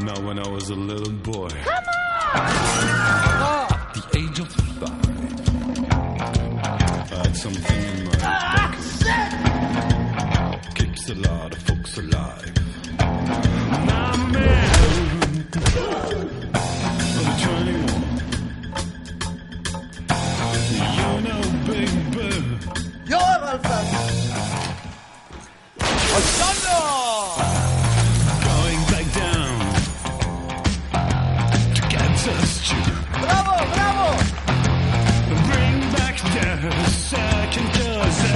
Now when I was a little boy, come on! At the age of 5, I had something in my pocket. Keeps a lot of folks alive. My man, I'm 21. You know, baby. Yo, Alfa! Going back down to Kansas. Bravo, bravo! Bring back the second cousin.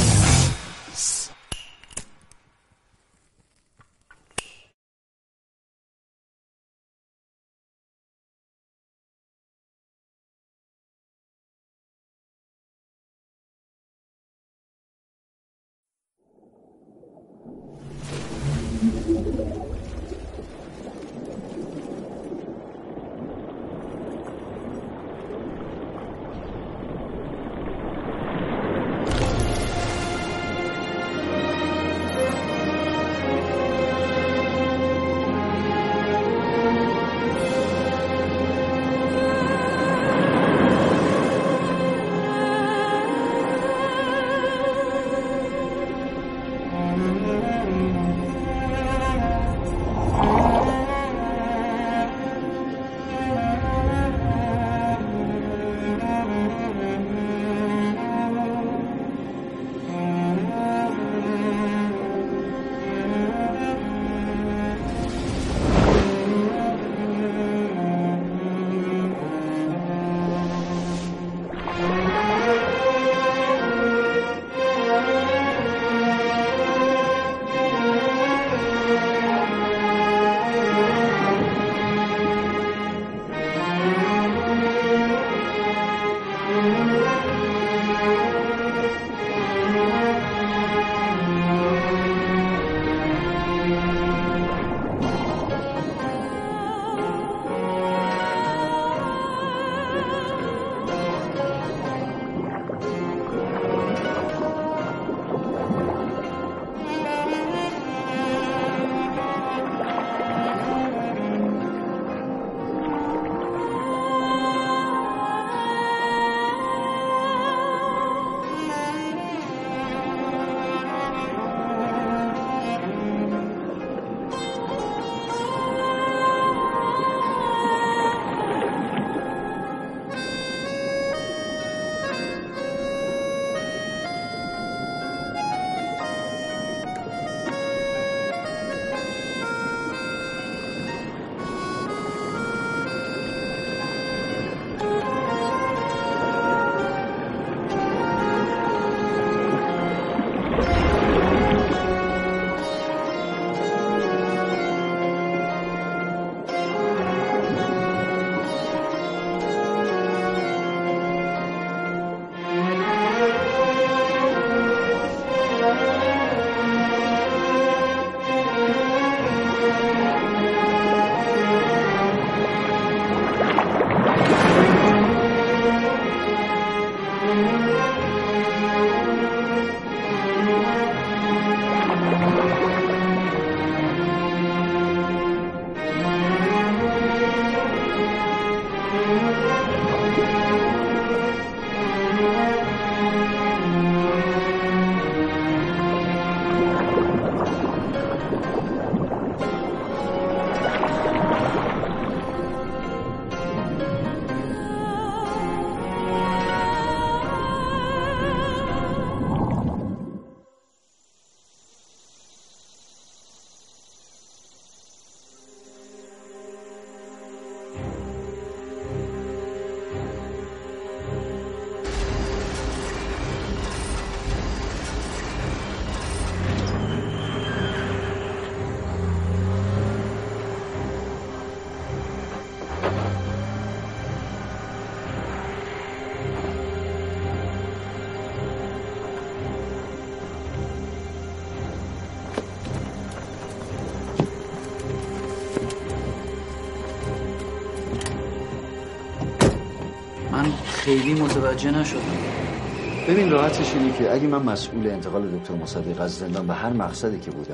من خیلی متوجه نشدم. ببین راحتش اینه که اگه من مسئول انتقال دکتر مصدق از زندان به هر مقصدی که بودم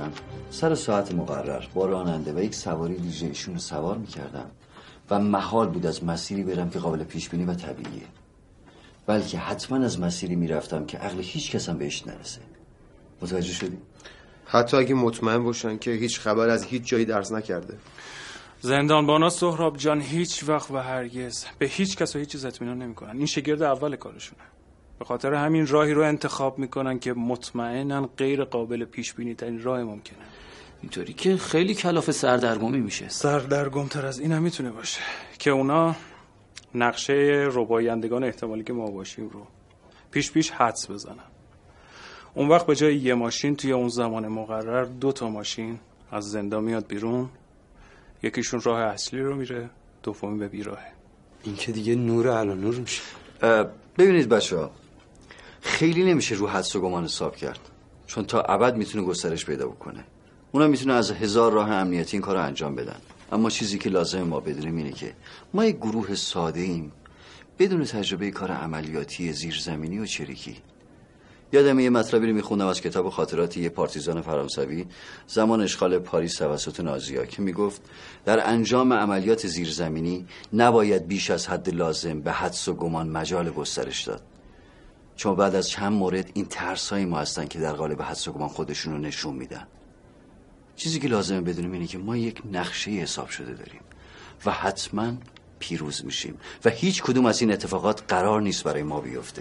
سر ساعت مقرر با راننده و یک سواری ویژه ایشون رو سوار میکردم و محال بود از مسیری برم که قابل پیش بینی و طبیعیه، بلکه حتما از مسیری میرفتم که عقل هیچ کس هم بهش نرسه. متوجه شدی؟ حتی اگه مطمئن باشن که هیچ خبر از هیچ جایی درز نکرده. زندانبانا سهراب جان هیچ وقت و هرگز به هیچ کس و هیچ چیز اطمینان نمیکنن. این شگرد اول کارشونه. به خاطر همین راهی رو انتخاب میکنن که مطمئنن غیر قابل پیش بینی ترین راه ممکنه. اینطوری که خیلی کلاف سردرگمی میشه. سردرگمتر از این هم میتونه باشه که اونا نقشه ربایندگان احتمالی که ما باشیم رو پیش حدس بزنن. اون وقت به جای یه ماشین توی اون زمان مقرر 2 ماشین از زندان میاد بیرون، یکیشون راه اصلی رو میره، دومی به بیراهه. این که دیگه نور علی نور میشه. ببینید بچه‌ها، خیلی نمیشه رو حدس و گمان حساب کرد، چون تا ابد میتونه گسترش پیدا بکنه. اونا میتونه از 1000 راه امنیتی این کارو انجام بدن. اما چیزی که لازم ما بدونیم اینه که ما یک گروه ساده ایم بدون تجربه کار عملیاتی زیرزمینی و چریکی. یادم یه مطلبی رو میخوندم از کتاب خاطرات یه پارتیزان فرانسوی زمان اشغال پاریس توسط نازی‌ها که میگفت در انجام عملیات زیرزمینی نباید بیش از حد لازم به حدس و گمان مجال گسترش داد، چون بعد از چند مورد این ترس‌های ما هستن که در قالب حدس و گمان خودشون رو نشون میدن. چیزی که لازمه بدونیم اینه که ما یک نقشه حساب شده داریم و حتما پیروز میشیم و هیچ کدوم از این اتفاقات قرار نیست برای ما بیفته.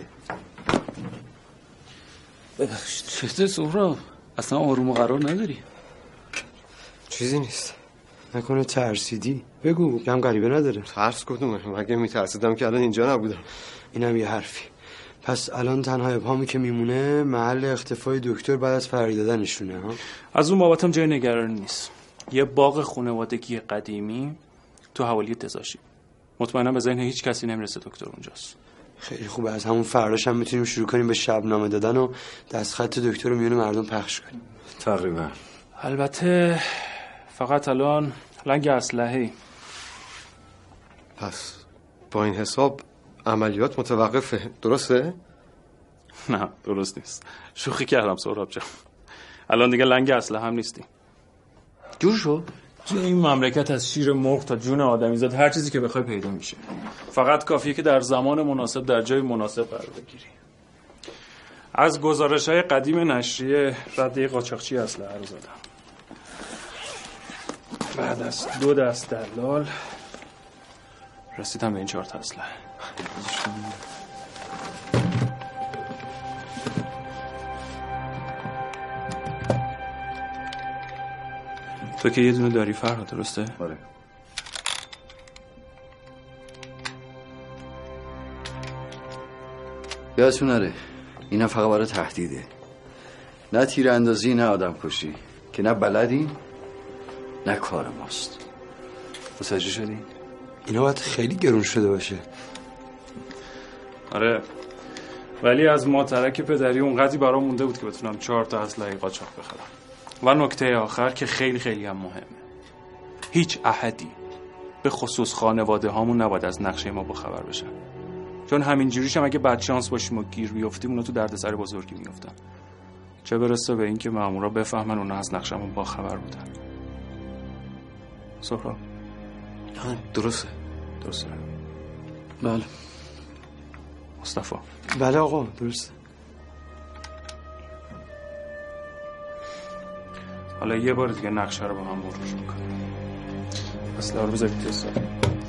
چته سهراب؟ اصلا آروم و قرار نداری؟ چیزی نیست. نکنه ترسیدی؟ بگو، کم غریبه نداره. ترس کدومه؟ مگه میترسیدم که الان اینجا نبودم. اینم یه حرفی. پس الان تنها ابهامی که میمونه محل اختفای دکتر بعد از فراری دادنشونه ها؟ از اون بابتم جای نگرانی نیست. یه باغ خانوادگی قدیمی تو حوالی دزاشی. مطمئنم به ذهن هیچ کسی نمیرسه دکتر اونجاست. خیلی خوبه، از همون فرداش هم میتونیم شروع کنیم به شبنامه دادن و دستخط دکتر رو میون مردم پخش کنیم. تقریبا. البته فقط الان لنگ اسلحه‌ای. پس با این حساب عملیات متوقفه، درسته؟ نه درست نیست. شوخی کردم سهراب جان. الان دیگه لنگ اسلحه هم نیستیم. جور شو. توی این مملکت از شیر مرغ تا جون آدمیزاد هر چیزی که بخوای پیدا میشه. فقط کافیه که در زمان مناسب در جای مناسب قرار بگیری. از گزارش‌های قدیم نشریه رده قاچاقچی اسلحه رو زدم. بعد از 2 دست دلال رسیدم به این 4 تا اسلحه. تو که یه دونه داری فرهاد، درسته؟ آره. یادتون نره اینا فقط برای تهدیده، نه تیر اندازی نه آدم کشی که نه بلدی نه کار ماست. متوجه شدی؟ اینا باید خیلی گرون شده باشه. آره، ولی از ماترک پدری اونقدری برام مونده بود که بتونم 4 تا اسلحه قاچاق بخرم. و نکته آخر که خیلی خیلی هم مهمه، هیچ احدی به خصوص خانواده هامون نباید از نقشه ما باخبر بشن، چون همینجوریش هم اگه بدشانس باشیم و گیر بیافتیم اونا تو دردسر بزرگی میافتن. چه برسه به این که مامورا بفهمن اونا از نقشه‌مون باخبر بودن. سهراب درسته. بله. مصطفی بله آقا درسته. حالا یه بار دیگه نقشه رو با هم مرور کنیم. اسلحه رو بذارید توی سال.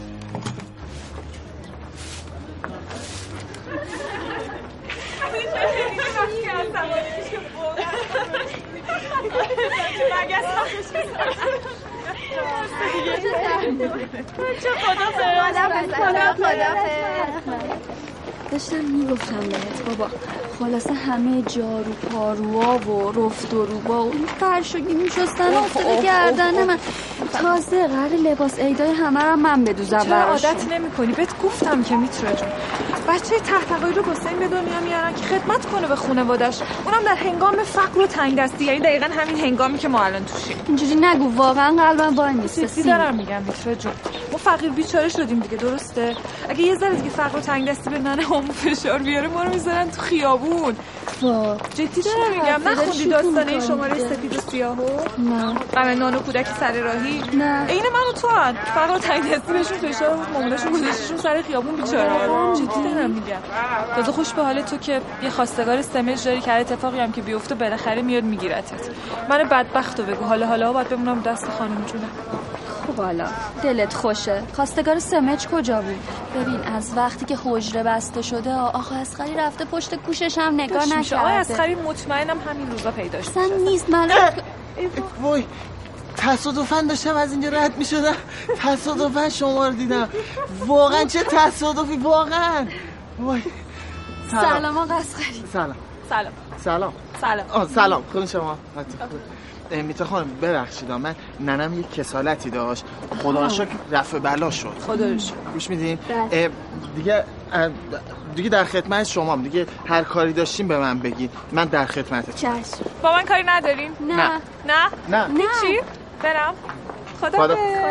داشتم میگفتم بهت بابا، خلاصه همه جارو پاروها و رفت و روبا و این فرشگی میشستن افتاده گردن من. تازه قرار لباس عیدای همه رو من بدوزم براشون. عادت نمی کنی؟ بهت گفتم که میتره جون بچه تحتقایی رو حسین به دنیا میارن که خدمت کنه به خانواده‌اش، اونم در هنگام فقر و تنگ دستی، یعنی دقیقاً همین هنگامی که ما الان توشیم. اینجوری نگو، واقعا قلبم وای نیست. چیزی دارم میگم میتره جون، ما فقیر بیچاره شدیم دیگه، درسته؟ اگه یه ذره دیگه فقر و تنگ دستی به ننه همون فشار بیاره ما رو میذارن تو خیابون. جدی دارم میگم. نخوندی داستانه شماره سفید و سیاهو؟ نه. غم نان و کودک سر راهی؟ نه. عین من و تو هم فقط تنگ دستی بهشون فشار مامانشون گذاشتشون سر خیابون بیچاره. جدی دارم میگم. تازه خوش به حال تو که یه خواستگار سمج داری که هر اتفاقی هم که بیفته بالاخره میاد میگیرتت. من بدبختو بگو حالا باید بمونم دست خانم جونه. خب حالا دلت خوشه. خواستگار سمج کجا بود؟ ببین از وقتی که حجره بسته شده آقا اصغری رفته پشت گوشش هم نگاه نکرده. آقا اصغری مطمئنم همین روزا پیداش اصلا نیست. من وای تصادفاً داشتم از اینجا رد میشدم، تصادفاً شما رو دیدم. واقعا چه تصادفی واقعا. وای سلام آقا اصغری. سلام خود شما. میتر خانم ببخشید من ننم یک کسالتی داشت، خدا رو شکر رفع بلا شد. خدا رو شکر. گوش میدین؟ دیگه در خدمت شمام. دیگه هر کاری داشتیم به من بگید، من در خدمتتون. چشم. با من کاری ندارین؟ نه. چی؟ برم. خدا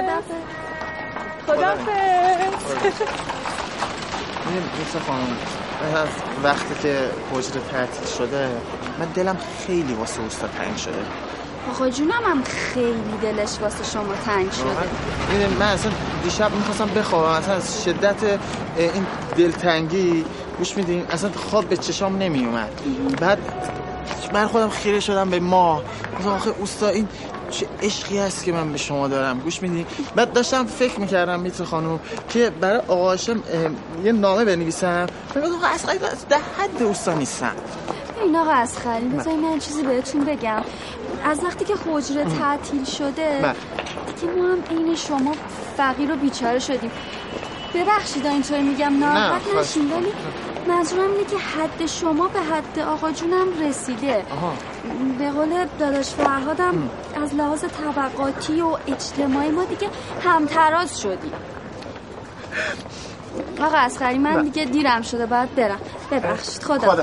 میتر خانم از وقتی که حجره تعطیل شده من دلم خیلی واسه اوستا تنگ شده. آقا جونم هم خیلی دلش واسه شما تنگ شده. من اصلا دیشب میخواستم بخوابم، اصلا از شدت این دلتنگی گوش میدین اصلا خواب به چشام نمیومد. بعد من خودم خیره شدم به ما. آخه اوستا این چه عشقی هست که من به شما دارم. گوش میدین؟ بعد داشتم فکر میکردم میتر خانم که برای آقا هاشم یه نامه بنویسم. بگم آقا اصغری در حد اوستا نیستم. این آقا اصغری بذارید من چیزی بهتون بگم. از وقتی که حجره تعطیل شده دیگه ما هم عین شما فقیر و بیچاره شدیم. ببخشید اینطوری میگم ناراحت نشین، ولی منظورم اینه که حد شما به حد آقا جونم رسیده. به قول داداش فرهادم از لحاظ طبقاتی و اجتماعی ما دیگه همتراز شدیم. آقا اصغری من دیگه دیرم شده باید برم. ببخشید. خدا.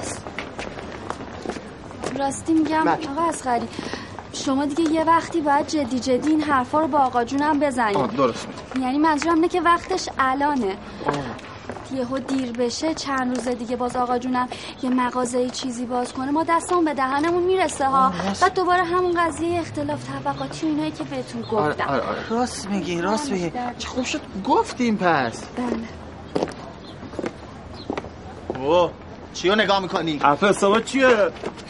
راستی میگم آقا اصغری شما دیگه یه وقتی باید جدی این حرفا رو با آقا جونم بزنید. درست. یعنی منظورم اینه که وقتش الانه. یهو دیر بشه چند روز دیگه باز آقا جونم یه مغازه چیزی باز کنه ما دستمون به دهنمون میرسه ها. بعد دوباره همون قضیه اختلاف طبقاتی و اینایی که بهتون گفتم. آره. راست میگی. چه خوب شد گفتیم پس. بله. چیو نگاه میکنی؟ عفو حسابا چیه؟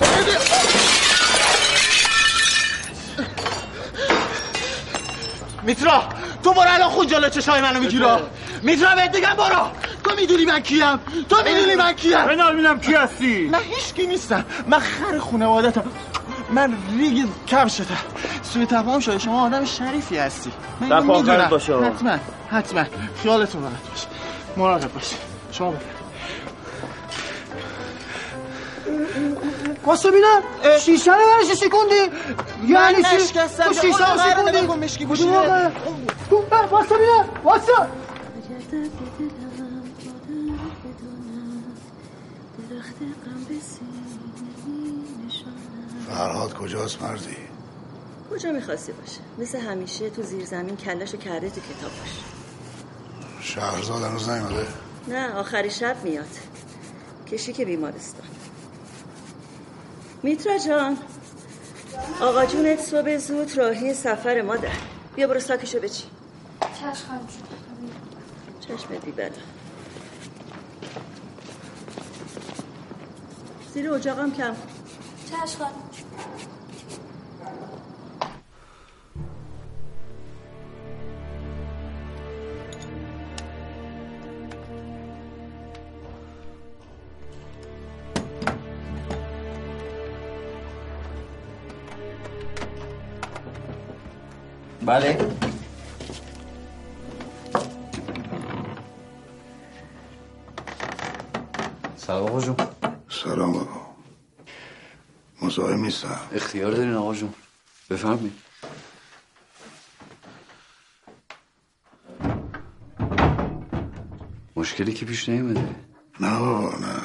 میترا تو برو الان خود جلو چشای منو میگیرا. میترا بهت بگم برو. تو میدونی من کیم؟ من نمیدونم کی هستی. من هیچکی نیستم. من خر خانواده‌ام. من ریگ کفشتم. سوی تفاهم شده. شما آدم شریفی هستی. در پاکرت باشه. حتما خیالتون راحت باشه. مراقب باشه. شما برو. واسه بینم شیشه رو برش شکوندی. یعنی چی؟ نشکستم. تو شیشه رو شکوندی. کدوم موقع؟ واسه بینم. واسه فرهاد کجاست مردی؟ کجا میخواستی باشه؟ مثل همیشه تو زیر زمین کلشو کرده تو کتابش. شهرزاد هنوز نیومده؟ نه آخری شب میاد. کشی که بیمارستان. میترا جان آقا جونت صبح زود راهی سفر مادر. بیا برو ساکشو بچی. چشم بیبلا. زیر اجاقم کم. چشم. بله. سلام آقا جون. سلام بابا. مزاحم نیستم. اختیار دارین آقا جون. بفرمایید. مشکلی که پیش نیومده؟ نه بابا نه.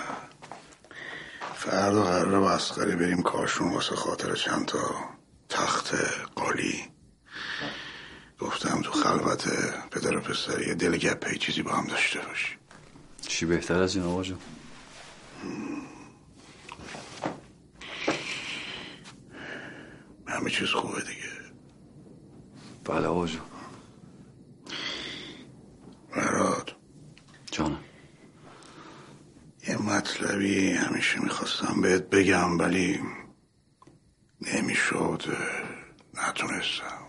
فردا قراره با اصغری بریم کاشون واسه خاطر چند تا تخت قالی. گفتم تو خلوت پدر و پسری دل گپه چیزی با هم داشته باشی. چی بهتر از این آقا جون؟ چیز خوبه دیگه. بله آقا جون. مراد جانم. یه مطلبی همیشه میخواستم بهت بگم ولی نمیشد، نتونستم،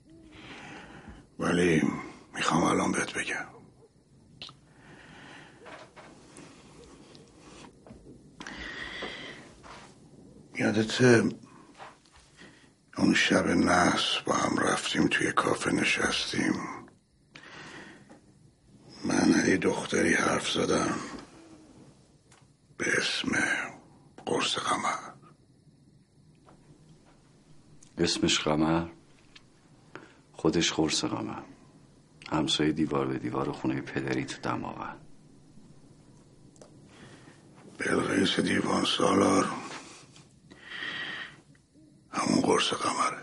ولی میخوام الان بهت بگم. یادت اون شب نحس با هم رفتیم توی کافه نشستیم، من یه دختری حرف زدم به اسم قرص قمر. اسمش قمر؟ خودش قرص قمر، همسایه دیوار به دیوار خونه پدری تو دماوند. بلقیس دیوان سالار همون قرص قمره.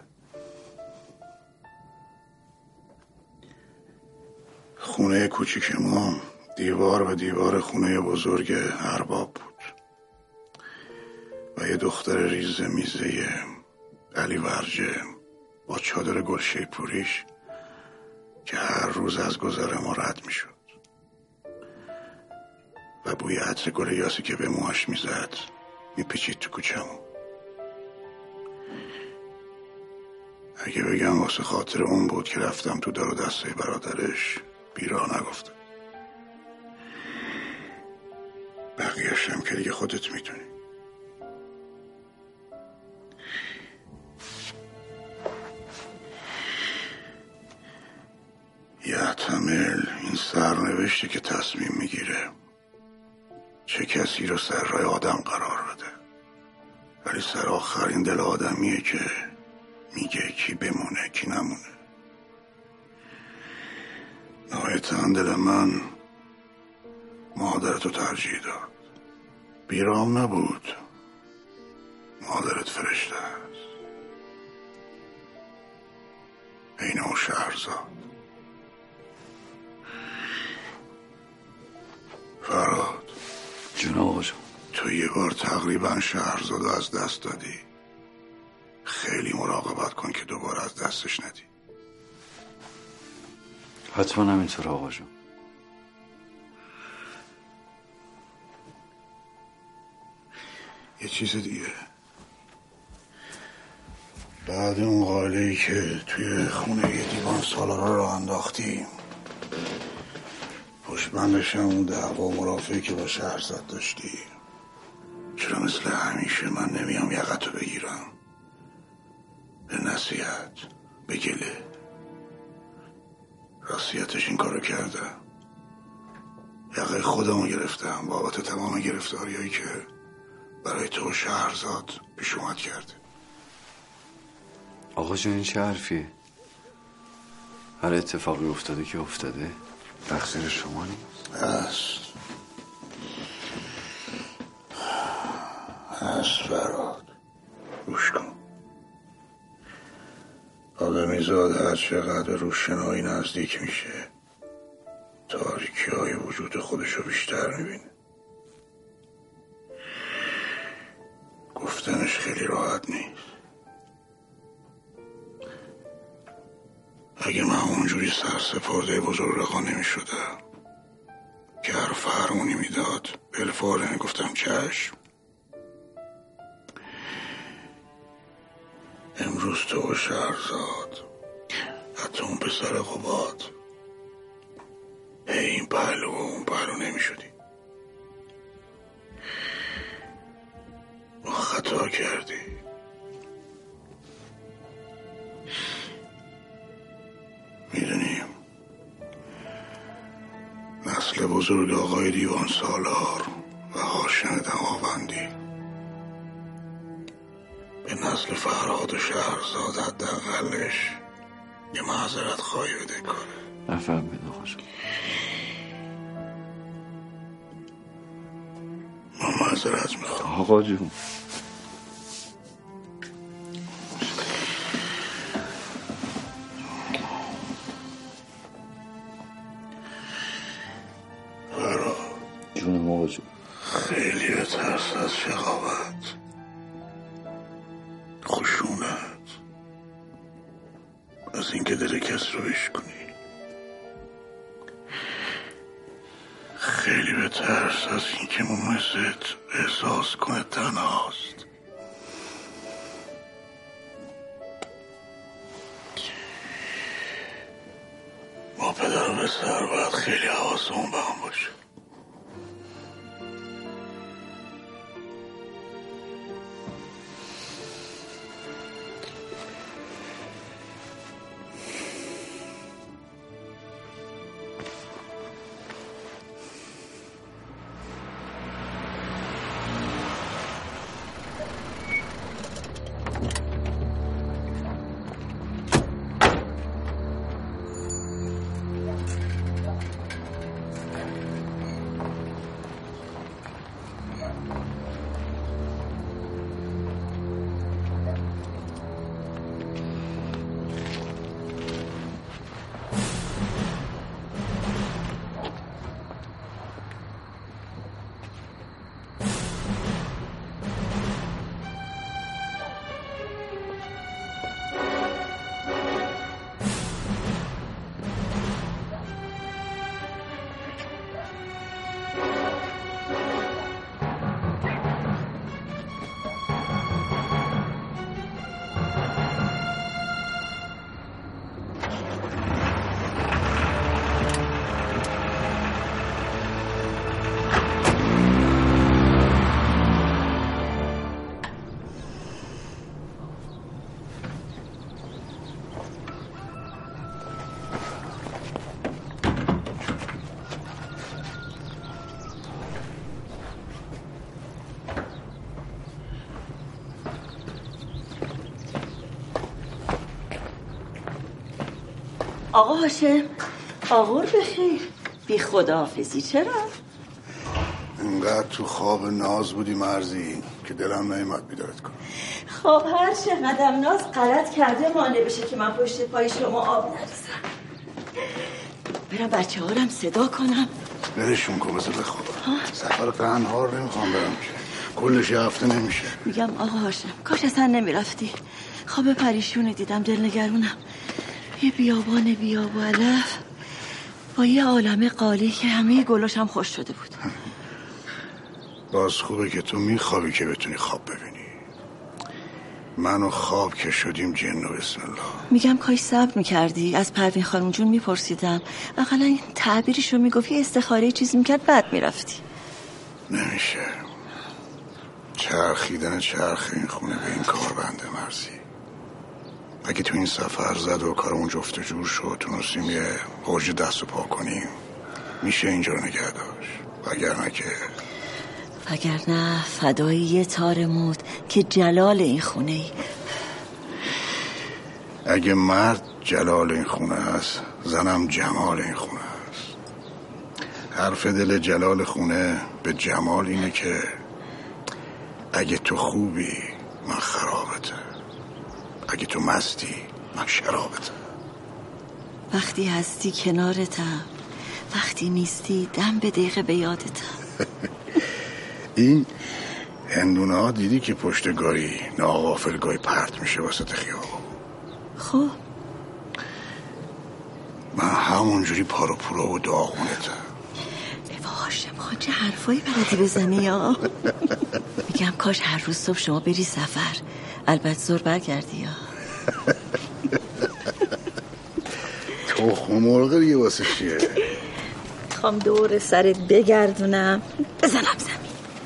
خونه کوچیک ما دیوار به دیوار خونه بزرگ ارباب بود و یه دختر ریزه میزه علی ورجه با چادر گلشه پوریش که هر روز از گذر ما رد میشد و بوی عطر گل یاسی که به موهاش میزد میپیچید تو کوچه‌مون. اگه بگم واسه خاطر اون بود که رفتم تو دار و دسته برادرش، بیراه نگفتم. بقیه‌شم که دیگه خودت میدونی. یحتمل این سرنوشتی که تصمیم میگیره چه کسی رو سر راه آدم قرار بده، ولی سر آخرین دل آدمیه که میگه کی بمونه کی نمونه. نهایتاً دل من مادرتو ترجیح داد. بیرام نبود، مادرت فرشته است، عین اون شهرزاد. فراد جون آقا جون، تو یه بار تقریبا شهرزادو از دست دادی. خیلی مراقبت کن که دوباره از دستش ندی. حتما همینطور آقا جون. یه چیز دیگه، بعد اون قاله‌ای که توی خونه یه دیوان سالارا رو انداختیم، پشتبندش اون دعوا مرافعی که با شهرزاد داشتی، چرا مثل همیشه من نمیام یقتو بگیرم؟ به نصیحت، به گله. راستیتش این کارو کردم، یقه خودمو گرفتم بابت تمام گرفتاریایی که برای تو شهرزاد پیش اومد کرده. آقا جون این چه حرفیه؟ هر اتفاقی افتاده که افتاده، تقصیر شما نیست. هست فراد، گوش کن. آدمیزاد هر چقدر به روشنایی نزدیک میشه، تاریکی های وجود خودشو بیشتر میبینه. گفتنش خیلی راحت نیست. اگه من اونجوری سرسپرده بزرگرقا نمیشدم که هر فرمونی میداد بالفعل میگفتم چشم، امروز تو و شهرزاد، حتی اون پسر قباد، این پهلو و اون پهلو نمیشدی. ما خطا کردی. میدونیم نسل بزرگ آقای دیوان سالار و هاشم دماوندی به نسل فرهاد و شهرزاد حداقلش یه معذرت خواهی بده کنه. نفهمید آقا جون. ما معذرت میخوام آقا جون. فرهاد جونم آقا جون. خیلی بترس از شقاوت، خشونت، از اینکه دل کس رو بشکنی. خیلی به ترس از اینکه مونست احساس کنه تنهاست. ما پدر و پسر باید خیلی حواسمون به هم باشه. آقا هاشم آقور بخیر. بی خداحافظی چرا؟ انقدر تو خواب ناز بودی مرزی که دلم نمیاد بیدارت کنم. خب هر چقدر ناز غلط کرده مانع بشه که من پشت پای شما آب نریزم. برم بچه ها رم صدا کنم. برشون کن بذار بخوابم. سفر قنهار نمیخوام برم که کلش یه هفته نمیشه. میگم آقا هاشم کاش اصلا نمیرفتی. خواب پریشونی دیدم دلنگرونم. یه بیابان بیاب و علف با یه عالمه قالی که همه گلوش هم خوش شده بود. باز خوبه که تو میخوابی که بتونی خواب ببینی. من و خواب که شدیم جن و بسم الله. میگم کاش صبر میکردی. از پروین خانم جون میپرسیدم اقلا این تعبیرشو میگفتی استخاره چیزی میکرد بعد میرفتی. نمیشه. چرخیدن چرخ این خونه به این کار بنده مرزی. اگه تو این سفر زد و کارمون جفت جور شد تونستیم یه حوض دست و پا کنیم میشه اینجا رو نگه داشت. وگرنه فدای یه تار مود که جلال این خونه ای. اگه مرد جلال این خونه هست زنم جمال این خونه هست. حرف دل جلال خونه به جمال اینه که اگه تو خوبی من خرابته، اگه تو مستی من شرابته. وقتی هستی کنارتم، وقتی نیستی دم به دقیقه به یادتم. این هندونه ها دیدی که پشت گاری ناغافل گاهی پرت میشه وسط خیابون. خب من همونجوری پارو پورو و داغونتم. ایوا هاشم خان چه حرفایی بلدی بزنی یا؟ میگم کاش هر روز صبح شما بری سفر، البته زور برگردی یا. تخم مرغ دیگه واسه چیه؟ میخوام دور سرت بگردونم بزنم زمین.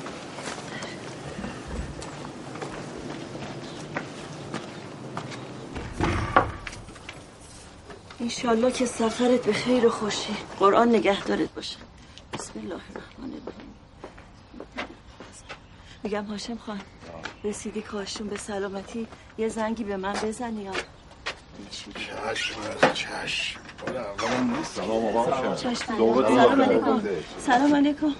انشالله که سفرت به خیر و خوشی. قرآن نگهدارت باشه. بسم الله الرحمن الرحیم. میگم هاشم خان رسیدی کاشون به سلامتی یه زنگی به من بزنی یا؟ چشم. سلام آقا. سلام علیکم. سلام علیکم.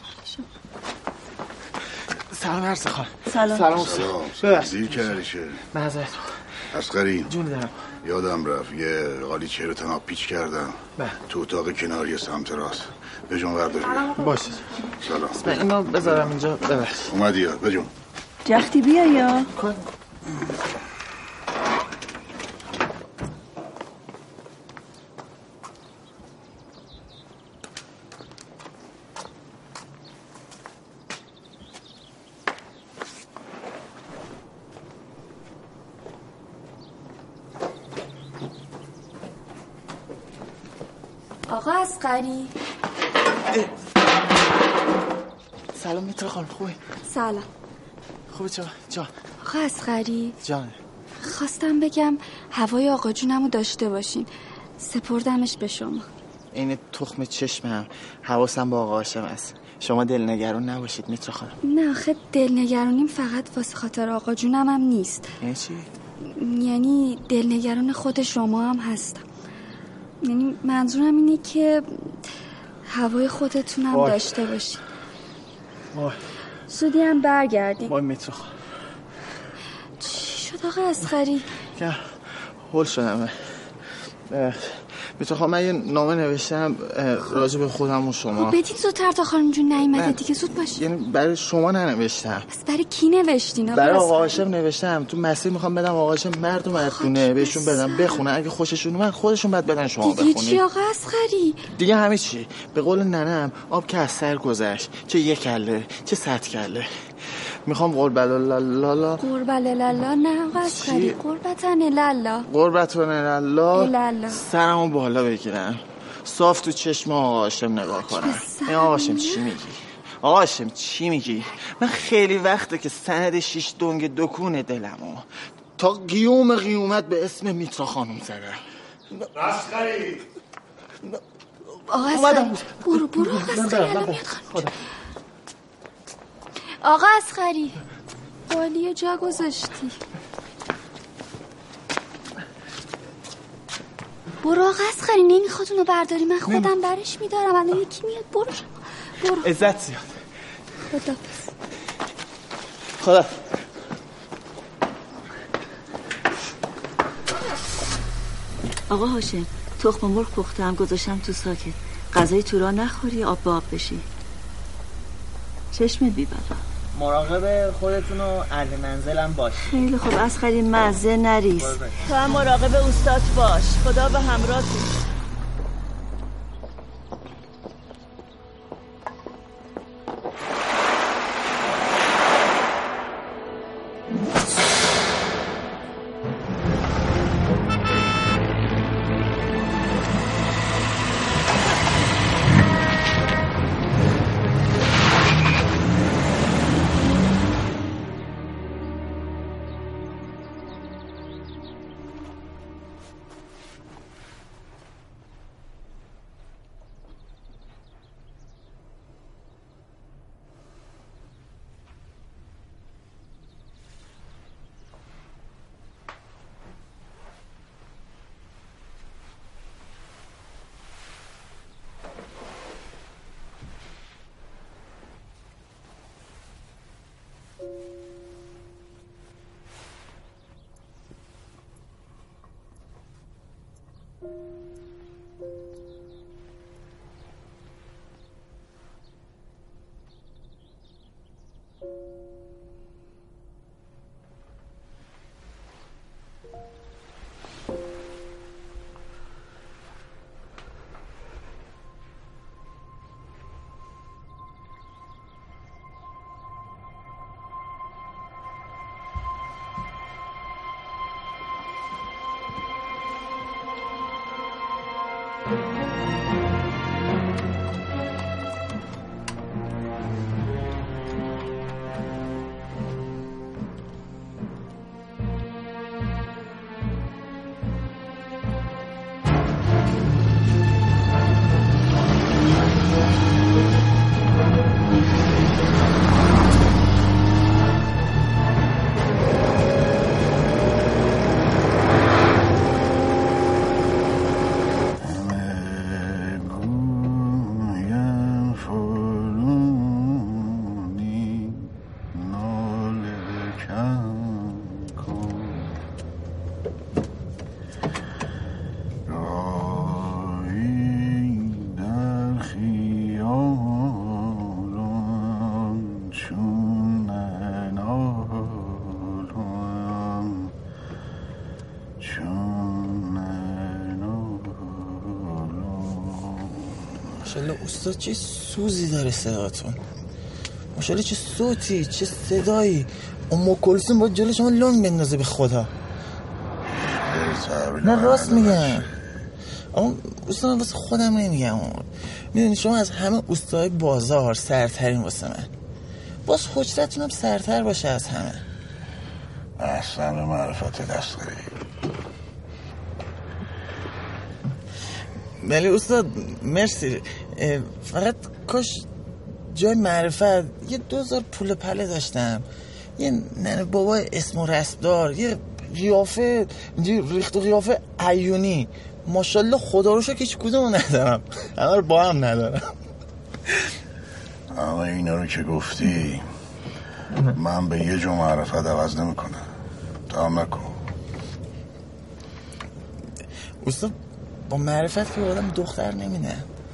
سلام عرض خان. سلام. زیر کردیشه. معذرت. اصغری جون دارم. یادم رفت یه قالیچه رو تناب پیچ کردم تو اتاق کناری سمت راست. بجون ورداری. باشه. سلام. اینو بذارم اینجا ببخش. اومدی یا بجون. جختی بیا یا آقا اصغری. سلام میترا خانم، خوبی؟ سلام. خوبی چه جان؟ آقا اصغری جان، خواستم بگم هوای آقا جونمو داشته باشین، سپردمش به شما. این تخم چشمم، حواسم با آقا هاشم است. شما دلنگران نباشید میترا خانم. نه آخه دلنگرانیم فقط واسه خاطر آقا جونم هم نیست. یعنی چی؟ یعنی دلنگران خود شما هم هستم. یعنی منظورم اینه که هوای خودتونم داشته باشین. زودی هم برگردیم. وای میترا خانم. چی شد آقا اصغری؟ که هول شدم. میترا خانم، من یه نامه نوشتم راجع به خودم و شما. بدین زودتر تا خانم جون نیومده دیگه، زود باش. یعنی برای شما ننوشتم. بس برای کی نوشتین؟ برای آقا هاشم نوشتم. تو مسیر میخوام بدم آقا هاشم مرد و مردونه بهشون بدم بخونن، اگه خوششون اومد خودشون بعد بدن شما بخونید. دیگه چی آقا اصغری؟ دیگه همه چی. به قول ننم آب که از سر گذشت، چه یک کله چه 100 کله. میخوام قربلالالا نه آقا اصغری، قربتن لالا سرمو بالا بگیرم، صاف تو چشم آقا هاشم نگاه کنم. این آقا هاشم چی میگی؟ آقا هاشم چی میگی؟ من خیلی وقته که سند 6 دنگ دکون دلمو تا قیومت به اسم میترا خانم زدم. اصغری آقا اصغری برو آقا اصغری الان میاد خانم. آقا اصغری بالی جا گذاشتی. برو آقا اصغری، نمیخواد اونو برداری، من خودم برش میدارم. الان یکی میاد. برو عزت زیاد. خدافظ. خدا. آقا هاشم، تخم مرغ پختم گذاشتم تو ساکت. غذای تو را نخوری، آب به آب بشی. چشم بی بابا. مراقب خودتون و اهل منزلم باش. خیلی خوب اصغری، مزه نریز. تو هم مراقب استاد باش. خدا به همراهتون. ماشاءالله استاد چه سوزی داره صداتون. ماشاءالله چه صوتی، چه صدایی. ام کلثوم باید جلوی شما لنگ بندازه به خدا. نه راست میگم. اما استاد من واسه خودم نمیگم. میدونی شما از همه استادای بازار سرترین واسه من. باز حجرتونم سرتر باشه از همه. احسن به معرفت دستگری. بله استاد مرسی. فقط کاش جای معرفت یه 2000 پول پله داشتم، یه ننه بابا اسم و رسمدار، یه قیافه ریخت و قیافه عیونی. ماشاءالله خدا رو شکر هیچ کدومو ندارم، همه رو با هم ندارم. اما اینا رو که گفتی من به یه جو معرفت عوض نمی کنم. تا هم نکن استاد. با معرفت که آدم دختر نمیده.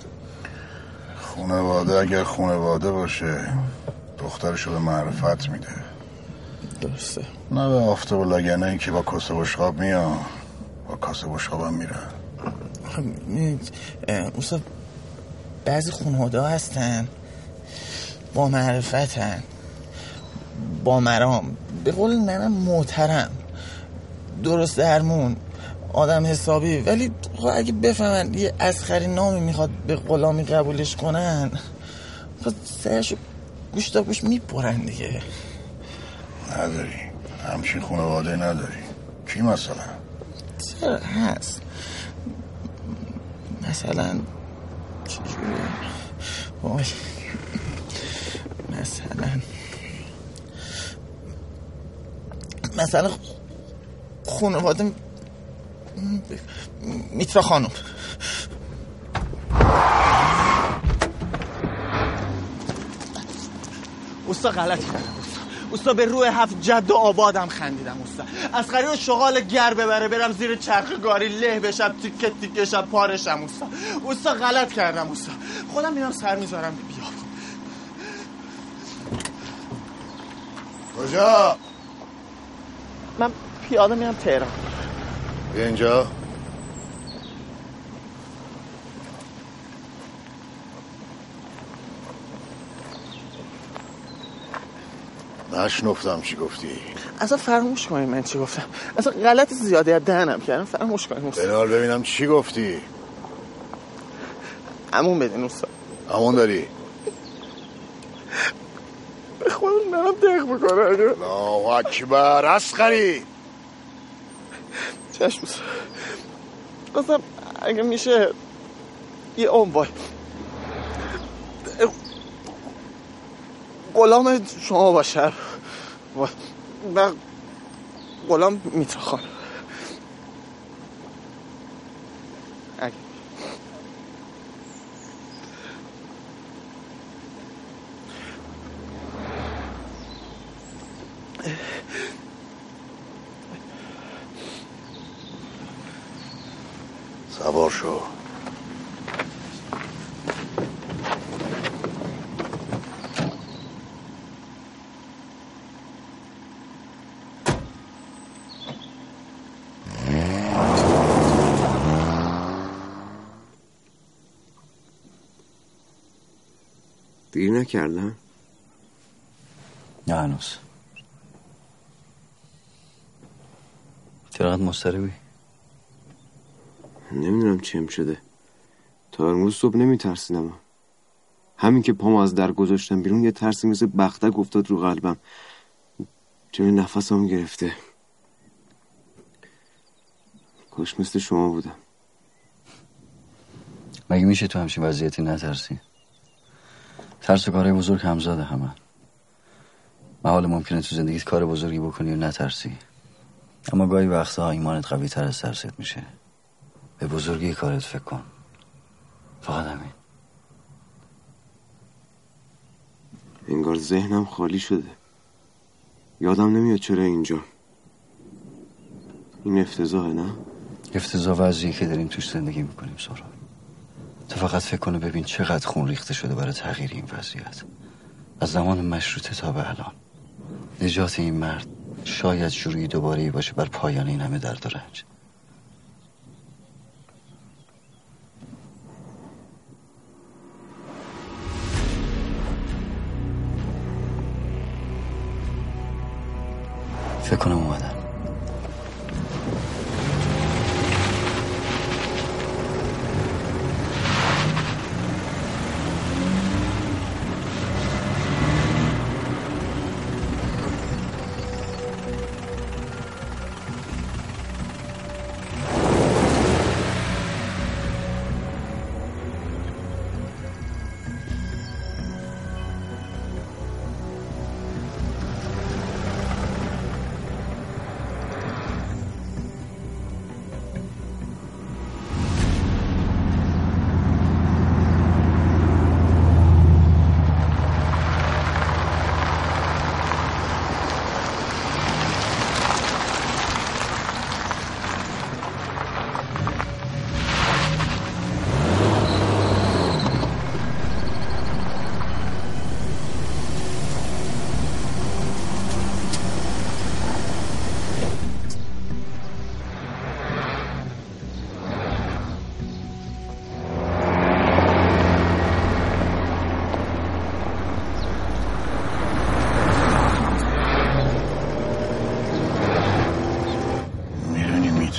خونواده اگر خونواده باشه دخترشو به معرفت میده. درسته. نه به آفتاب و لگنه‌ای که با کاسه بشقاب میان با کاسه بشقاب هم میرن. استاد بعضی خونواده ها هستن با معرفتن، با مرام، به قول ننم محترم، درست درمون، آدم حسابی، ولی اگه بفهمن یه اسخری نامی میخواد به غلامی قبولش کنن سرشو گوش تا گوش میپرن دیگه. نداری؟ همچین خانواده نداری؟ کی مثلا؟ چرا هست مثلا چجوری؟ وای مثلا خانواده میترا خانم. اوستا غلط کردم اوستا به روح 7 جد و آبادم خندیدم اوستا. از خرید شغال گر ببره برم زیر چرخ گاری له بشم تیکه تیکه شم پارشم اوستا. اوستا غلط کردم اوستا. خودم میرم سر میذارم بیا. کجا؟ من پیاده میرم تهران. بیا اینجا. نشنفتم چی گفتی. اصلا فراموش کنید من چی گفتم. اصلا غلط زیادی از دهنم کردم. فراموش کنید استاد. بنال ببینم چی گفتی. امون بدین استاد. امون داری؟ به خودم نرم دق بکنه. الله اکبر. اسخری چشم استاد. اصلا اگه میشه یه وای غلام شما باشه. و غلام میترا خانم. سوار شو. دیر نکردم؟ نه هنوز. چرا مضطربی؟ نمیدونم چیم شده. تا امروز صبح نمیترسیدم. همین که پامو از در گذاشتم بیرون یه ترسی مثل بختک افتاد رو قلبم. جای نفسم گرفته. کاش مثل شما بودم. مگه میشه تو همچین وضعیتی نترسی؟ ترس و کارهای بزرگ همزاده همه. محال ممکنه تو زندگیت کار بزرگی بکنی و نترسی، اما گاهی وقتها ایمانت قوی تر از ترست میشه. به بزرگی کارت فکر کن، فقط همین. انگار ذهنم خالی شده. یادم نمیاد چرا اینجا. این افتضاحه نه؟ افتضاح وضعی که داریم توش زندگی میکنیم سهراب. تو فقط فکر کنه ببین چقدر خون ریخته شده برای تغییر این وضعیت. از زمان مشروطه تا به الان نجات این مرد شاید شروعی دوباره باشه بر پایان این همه درد و رنج. فکر کنم اومدن.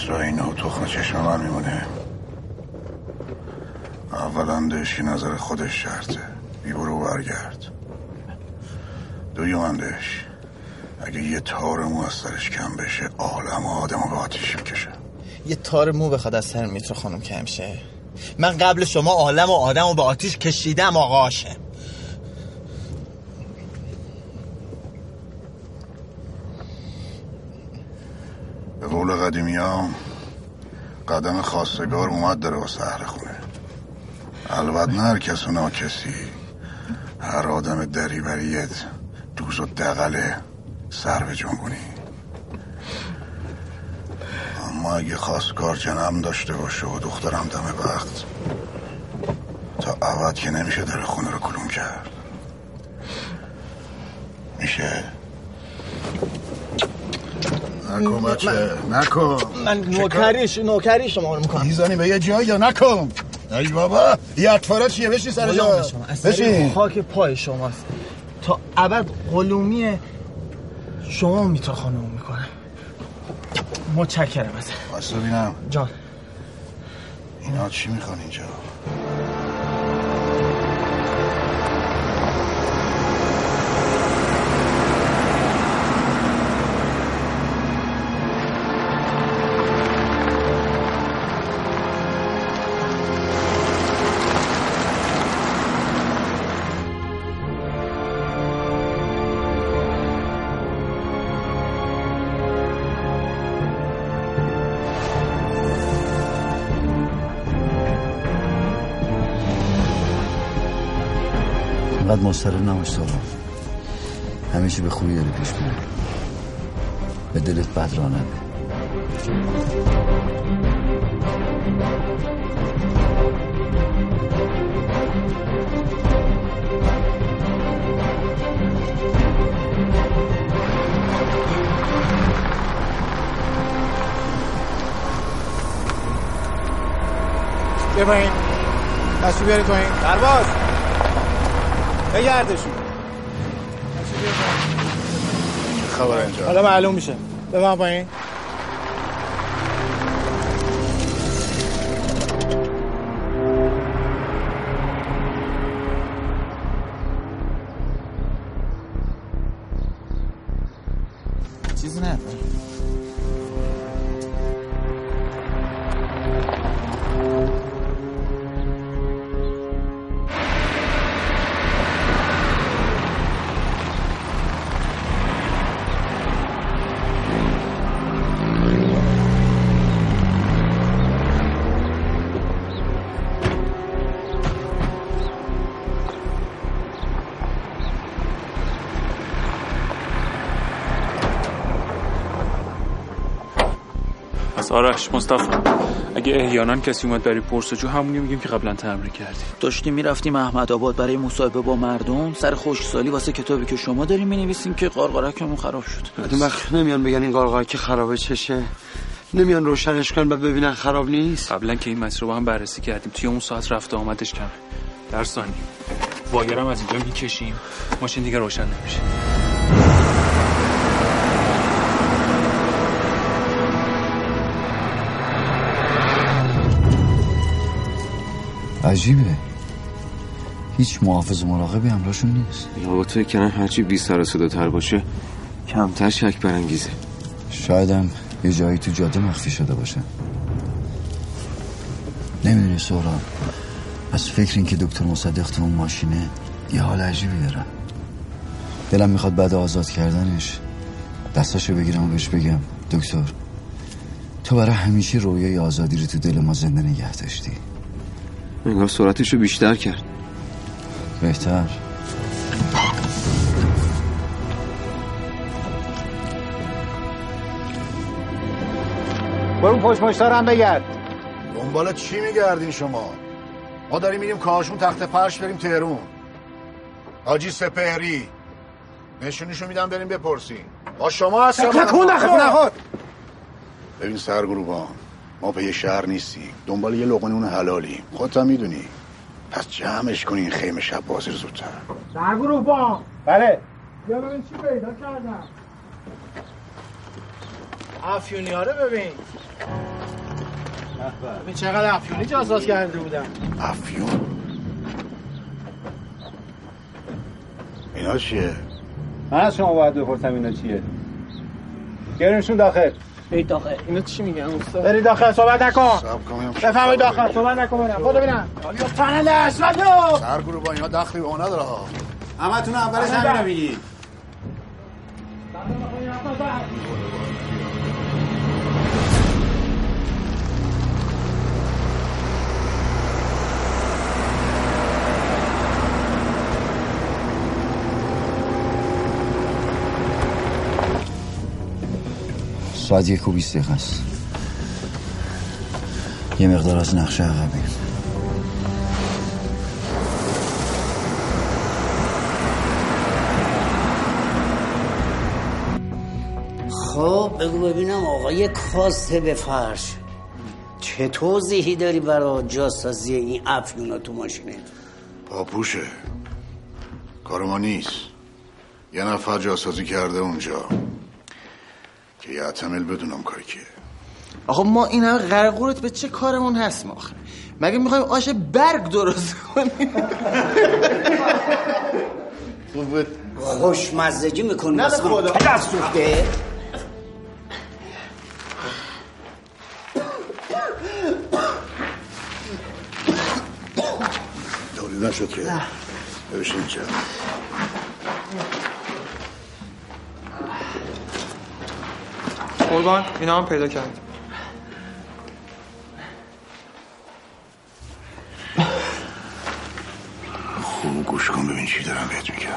اینو تخم چشم من میمونه. اولا دهشی نظر خودش شرطه، بی برو برگرد. دویمندش اگه یه تار مو از سرش کم بشه عالم آدمو به آتیش میکشه. یه تار مو بخواد از سر میترا خانم کم شه؟ من قبل شما عالم و آدمو به آتیش کشیدم آقا هاشم. به قول قدیمی ها قدم خواستگار اومد داره واسه اهل خونه. البته نه هر کس و ناکسی، هر آدم دریوریت دوز و دقله سر به جنبونی. اما اگه خواستگار جنم داشته باشه و دخترم دم وقت، تا ابد که نمیشه در خونه رو کلوم کرد. میشه؟ نکن بچه نکن. من نوکری شما رو میکنم. میزنی به یه جایی یا نکن. ای بابا یه اطفاله چیه؟ بشین سر جا. بشین. خاک پای شماست. تا ابد قلومی شما میترا خانم میکنه. متشکرم ازت. واسه ببینم جان اینا چی میخوان اینجا؟ اینقدر مضطرب نباش سارا. همه چی به خوبی داره پیش میره. به دلت بد راه نده. بیا پایین. دستو بیاری پایین. درباز بگردشون. خبر اینجا؟ حالا معلوم میشه. بفهم پایین. چیزی نه. آرش مصطفی اگه احیانا کسی اومد برای پرسجو همونی میگیم که قبلا تمرین کردیم. داشتیم میرفتیم احمد آباد برای مصاحبه با مردم، سر خشکسالی واسه کتابی که شما داریم مینویسیم که قارقارکمون خراب شد. بعد وقت نمیان بگن این قارقارک خرابه چشه، نمیان روشنش کنن و ببینن خراب نیست. قبلا که این مسئله رو با هم بررسی کردیم، توی اون ساعت رفته آمدش کمه. در ثانی وایرم از اینجا میکشیم، ماشین دیگه روشن نمیشه. عجیبه هیچ محافظ مراقبی همراهشون نیست. لابا کنن هرچی بی سر و صدا تر باشه کمتر شک برانگیزه. شاید هم یه جایی تو جاده مخفی شده باشه. نمیدونی سهراب، از فکر این که دکتر مصدق تو اون ماشینه یه حال عجیبی دارم. دلم میخواد بعد آزاد کردنش دستاشو بگیرم و بهش بگم دکتر تو برای همیشه رویای آزادی رو تو دل ما زنده نگه داشتی. انگار سرعتش رو بیشتر کرد. بهتر. برون پشت هم بگرد. دنبال چی میگردین شما؟ ما داریم میریم کاشون تخت فرش بریم تهرون. حاجی سپهری نشونیشو میدم بریم بپرسین. با شما هستم. نخور. ببین سرگروبان، ما به یه شهر نیستیم، دنبال یه لقمه نون حلالیم. خودت هم میدونی. پس جمعش کنین خیمه شب بازی رو زودتر. سرگروبان. بله. بیا ببین چی پیدا کردم. افیونیاره ببین. ببین چقدر افیونی جاساز کرده بودن. افیون؟ اینا چیه؟ من از شما باید بپرسم اینا چیه. گرونشون داخل. برید داخل. اینا چی میگن استاد؟ برید داخل صحبت نکن. بفرمایید داخل صحبت نکن. ببینم خود ببینم. حالا پنل اسمتو. سرگروه با اینا دخلی به اون نداره ها. همتون اولش همین رو میگی. ساعت 1 و 20 دقیقه است. یه مقدار از نقشه عقبیم. خب بگو ببینم آقای کاسه به فرش، چه توضیحی داری برای جاسازی این افیونا تو ماشینه؟ پاپوشه، کار ما نیست. یه نفر جاسازی کرده اونجا که یه احتمال بدونم کاری کیه. آقا ما این همه غرقورت به چه کارمون هست ما آخه؟ مگه میخوایم آش برگ درست کنیم؟ خوشمزگی میکنی نه به خدا دست سوخته؟ داری نشد که ببیش اینجا. قربان اینا هم پیدا کرد. خوب گوش کن ببین چی دارم بهت میگم.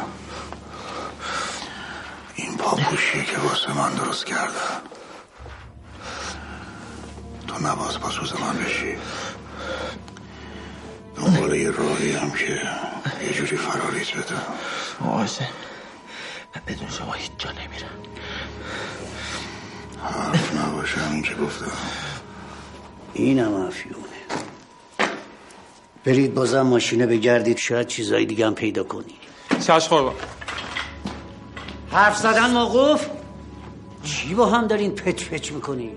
این پاپوشیه که واسه من درست کردن. تو نباز پاسوز من بشی. دنبال یه راهی هم که یه جوری فراریت بدم. آقاسه من بدون شما هیچ جا نمیرم. حرف نباشه همین که گفتم. اینم افیونه. برید بازم ماشینه بگردید، شاید چیزایی دیگه هم پیدا کنید. چشم قربان. حرف زدن موقوف. چی با هم دارین پچ پچ میکنی؟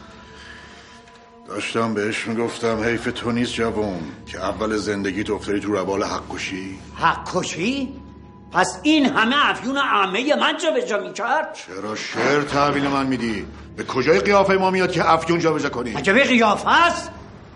داشتم بهش میگفتم حیف تو نیست جوون که اول زندگیت افتادی تو روال حق کشی. حق کشی؟ پس این همه افیون عامه من جا به جا میکرد؟ چرا شعر تحویل من میدی؟ به کجای قیافه ما میاد که افیون جا بجا کنی؟ عجبه قیافه است؟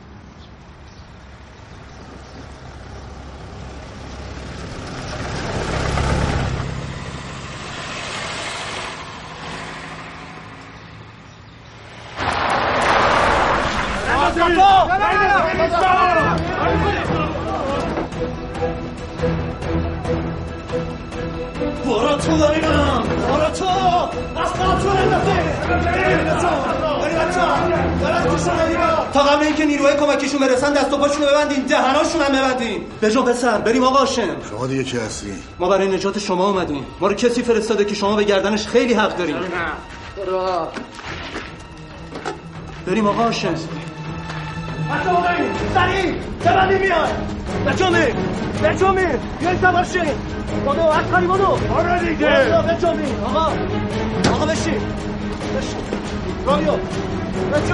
برو تو داریم برو تو اصلا تو تا قبل اینکه نیروهای کمکیشون برسن دست و پاشونو ببندین، دهناشون هم ببندین. بجا پسر بریم آقا هاشم. شما دیگه کی هستی؟ ما برای نجات شما اومدیم. ما رو کسی فرستاده که شما به گردنش خیلی حق داریم. بریم آقا هاشم. بچه ها بریم سریع چه میاد بچه میر بیایی سوارشین بدو عسکری بدو آره دیگه بچه میر آقا بشین رامیو بچه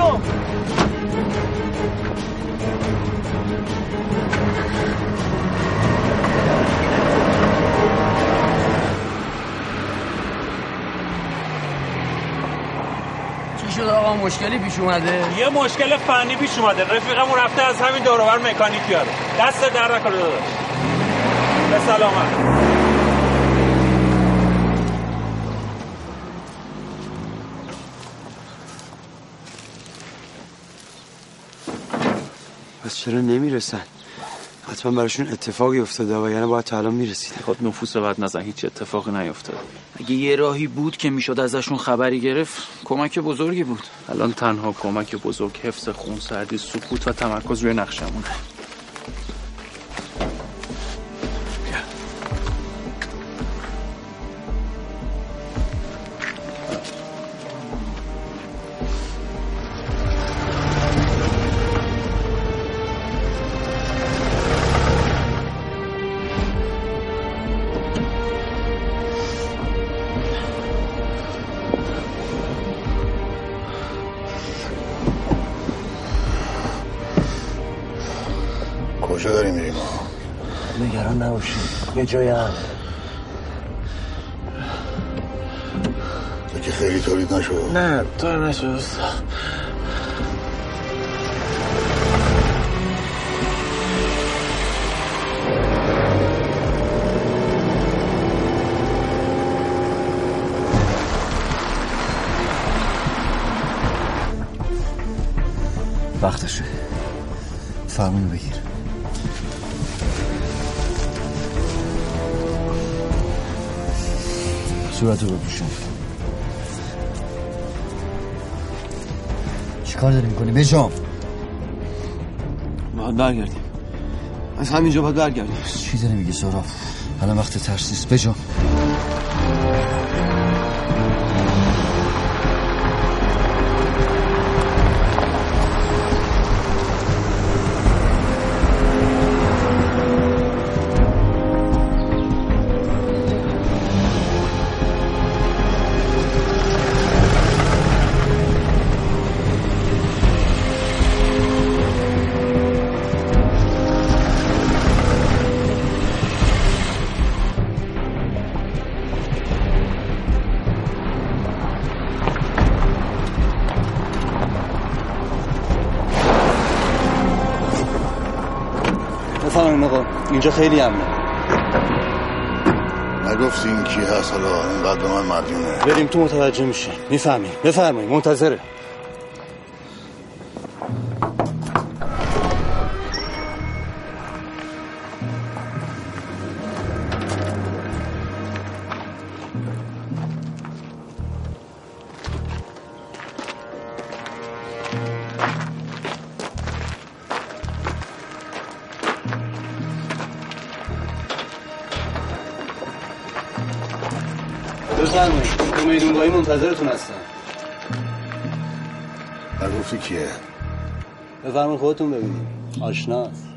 چی شد آقا؟ مشکلی پیش اومده؟ یه مشکل فنی پیش اومده. رفیقمون رفته از همین دور و بر مکانیک بیاره. دست در نکنه داداش. به سلامت. پس چرا نمیرسن؟ حتما براشون اتفاقی افتاده و یعنی باید تا الان میرسیدن. خود نفوس بد نزن، هیچ اتفاقی نیفتاد. اگه یه راهی بود که میشد ازشون خبری گرفت کمک بزرگی بود. الان تنها کمک بزرگ حفظ خونسردی، سکوت و تمرکز روی نقشمونه. کجا داری میری ما؟ نگران نباشی یه جایی هم. تو که خیلی تولید نشد. نه تو نشد استاد. وقتشه. فرمونو بگیر. صورتو بپوشون. چی کار داری میکنی؟ بجام باید برگردیم. از همینجا باید برگردیم. چی داری میگی سهراب؟ الان وقت ترسیست. بجام بفهمین آقا اینجا خیلی امنه. نگفتی این کی هست حالا اینقدر به من مدیونه؟ بریم تو متوجه میشه. میفهمی بفرمایید منتظره. بفرمایید تو میدونگاهی منتظرتون هستن. نگفتی کیه؟ بفرمایید خودتون ببینید. آشناست.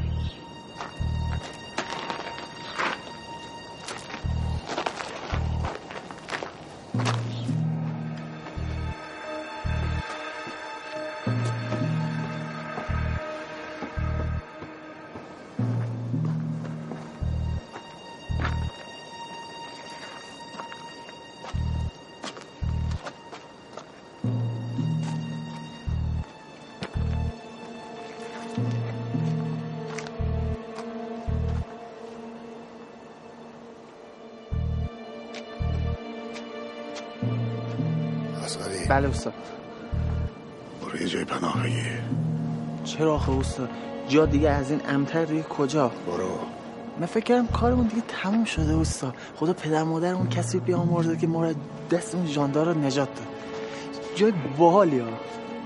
بله استاد. برو یه جای پناه بگیر. چرا آخه استاد؟ جا دیگه از این امتر دیگه کجا؟ برو. من فکر کردم کارمون دیگه تموم شده استاد. خدا پدر مادرمون کسی بیامرزه که ما رو دست اون ژاندار رو نجات داد. جای باحالی ها.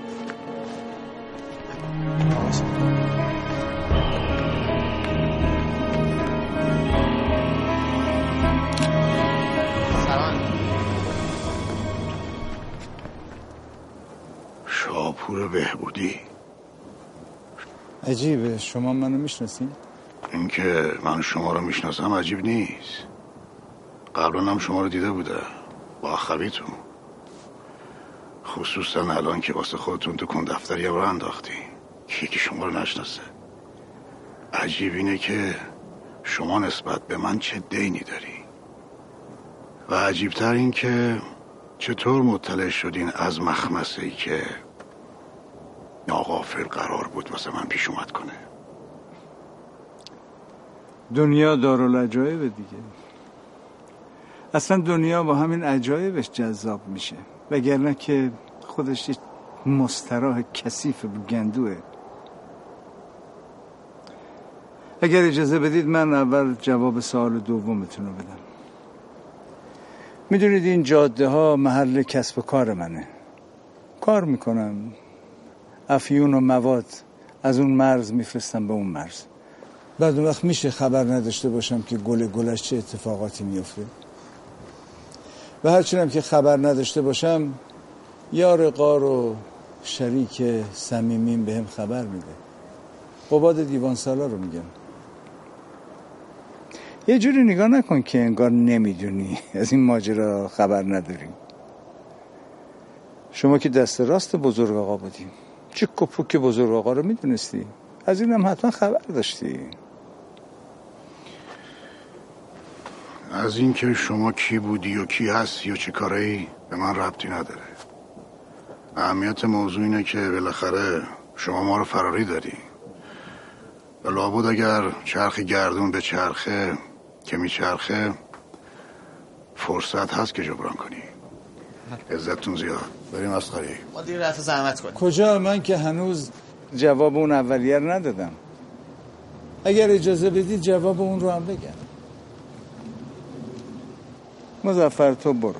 شاپور بهبودی. عجیبه شما منو میشناسین؟ اینکه من شما رو میشناسم عجیب نیست. قبلا هم شما رو دیده بوده با اخویتون، خصوصا الان که واسه خودتون تو کن دفتری رو انداختی که شما رو نشناسه. عجیب اینه که شما نسبت به من چه دینی داری و عجیبتر این که چطور مطلع شدین از مخمسه ای که ناغافل قرار بود واسه من پیش اومد کنه. دنیا دارالعجایب دیگه. اصلا دنیا با همین عجایبش جذاب میشه، وگرنه که خودش مستراح کثیف رو گندوه. اگر اجازه بدید من اول جواب سوال دومتون رو بدم. میدونید این جاده ها محل کسب و کار منه. کار میکنم، افیون و مواد از اون مرز میفرستم به اون مرز. بعد اون وقت میشه خبر نداشته باشم که گلش چه اتفاقاتی میفته. و هرچنم که خبر نداشته باشم یار غار و شریک صمیمیم بهم خبر میده. قباد دیوان سالار رو میگم. یه جوری نگاه نکن که انگار نمیدونی، از این ماجرا خبر نداری. شما که دست راست بزرگ آقا بودی، چک و پوک بزرگ آقا رو میدونستی. از اینم حتما خبر داشتی. از این که شما کی بودی و کی هستی و چه کاری به من ربطی نداره. اهمیت موضوع اینه که بالاخره شما ما رو فراری داری و لابد اگر چرخ گردون به چرخه که میچرخه فرصت هست که جبران کنی. عزتون زیاد. بریم مسخری. ما دیر رفت زحمت کنیم. کجا؟ من که هنوز جواب اون اولیه رو ندادم. اگر اجازه بدید جواب اون رو هم بگم. مظفر تو برو.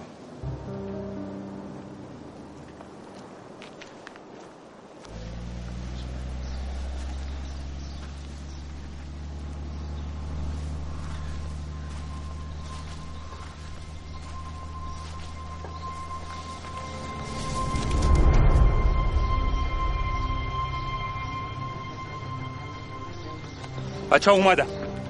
بچه ها اومدن.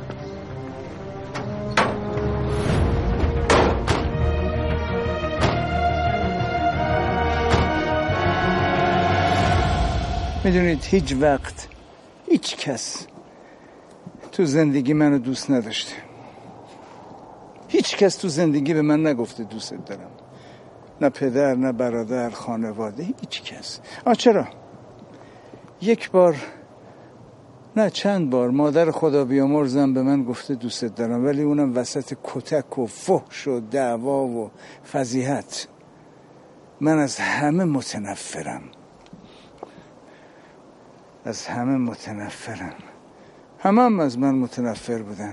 میدونید هیچ وقت هیچ کس تو زندگی منو دوست نداشته. هیچ کس تو زندگی به من نگفته دوستت دارم. نه پدر، نه برادر، خانواده، هیچ کس. چرا؟ یک بار، نه چند بار مادر خدا بیامرزم به من گفته دوستت دارم، ولی اونم وسط کتک و فحش و دعوا و فضیحت. من از همه متنفرم. از همه متنفرم. همه از من متنفر بودن.